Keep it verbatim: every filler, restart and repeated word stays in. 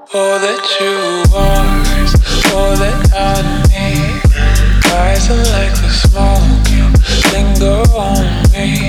All that you are, all that I need. Rising like the smoke, you linger on me.